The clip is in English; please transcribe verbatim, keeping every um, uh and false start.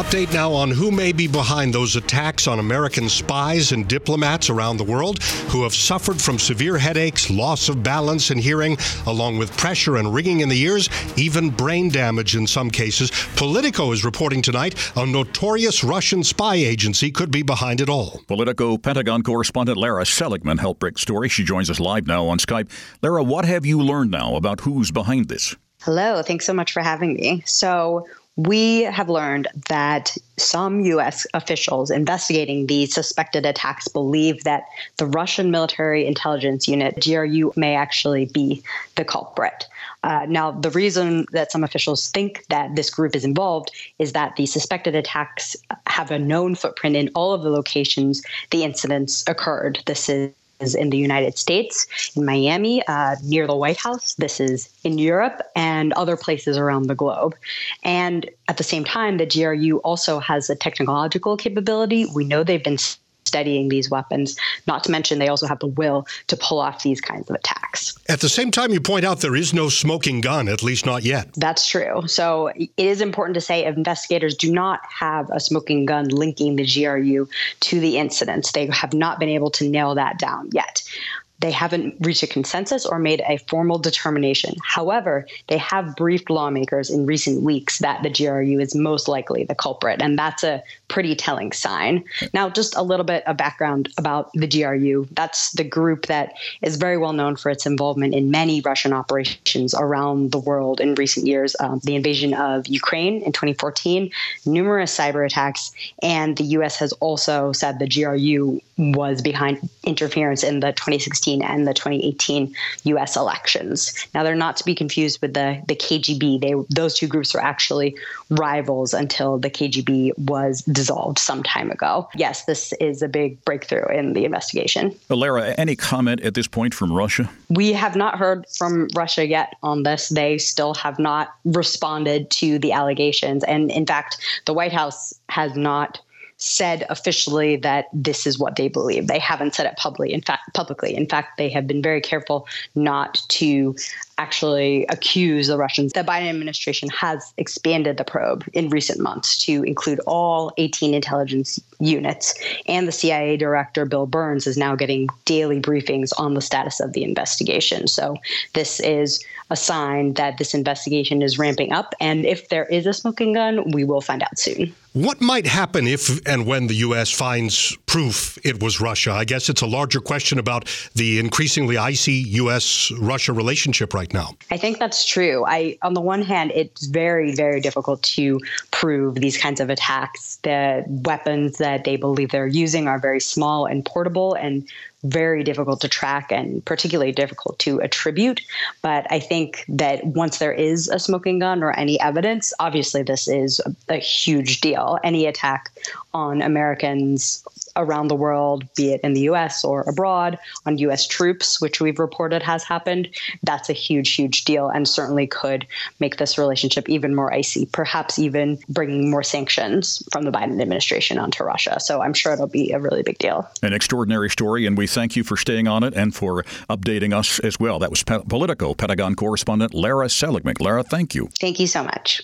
update now on who may be behind those attacks on American spies and diplomats around the world who have suffered from severe headaches, loss of balance and hearing, along with pressure and ringing in the ears, even brain damage in some cases. Politico is reporting tonight a notorious Russian spy agency could be behind it all. Politico Pentagon correspondent Lara Seligman helped break the story. She joins us live now on Skype. Lara, what have you learned now about who's behind this? Hello. Thanks so much for having me. So we have learned that some U S officials investigating these suspected attacks believe that the Russian military intelligence unit, G R U, may actually be the culprit. Uh, now, the reason that some officials think that this group is involved is that the suspected attacks have a known footprint in all of the locations the incidents occurred. This is in the United States, in Miami, uh, near the White House. This is in Europe and other places around the globe. And at the same time, the G R U also has a technological capability. We know they've been studying these weapons, not to mention they also have the will to pull off these kinds of attacks. At the same time, you point out there is no smoking gun, at least not yet. That's true. So it is important to say investigators do not have a smoking gun linking the G R U to the incidents. They have not been able to nail that down yet. They haven't reached a consensus or made a formal determination. However, they have briefed lawmakers in recent weeks that the G R U is most likely the culprit, and that's a pretty telling sign. Now, just a little bit of background about the G R U. That's the group that is very well known for its involvement in many Russian operations around the world in recent years. Um, the invasion of Ukraine in twenty fourteen, numerous cyber attacks, and the U S has also said the G R U was behind interference in the twenty sixteen and the twenty eighteen U S elections. Now, they're not to be confused with the, the K G B. They, those two groups were actually rivals until the K G B was dissolved some time ago. Yes, this is a big breakthrough in the investigation. Well, Lara, any comment at this point from Russia? We have not heard from Russia yet on this. They still have not responded to the allegations. And in fact, the White House has not said officially that this is what they believe. They haven't said it publicly. In fact, publicly. In fact, they have been very careful not to actually accuse the Russians. The Biden administration has expanded the probe in recent months to include all eighteen intelligence units, and the C I A director, Bill Burns, is now getting daily briefings on the status of the investigation. So this is a sign that this investigation is ramping up, and if there is a smoking gun, we will find out soon. What might happen if and when the U S finds proof it was Russia? I guess it's a larger question about the increasingly icy U S Russia relationship right now. I think that's true. I, on the one hand, it's very, very difficult to prove these kinds of attacks. The weapons that they believe they're using are very small and portable and very difficult to track and particularly difficult to attribute. But I think that once there is a smoking gun or any evidence, obviously this is a, a huge deal. Any attack on Americans around the world, be it in the U S or abroad, on U S troops, which we've reported has happened, that's a huge, huge deal and certainly could make this relationship even more icy, perhaps even bringing more sanctions from the Biden administration onto Russia. So I'm sure it'll be a really big deal. An extraordinary story, and we thank you for staying on it and for updating us as well. That was Politico Pentagon correspondent Lara Seligman. Lara, thank you. Thank you so much.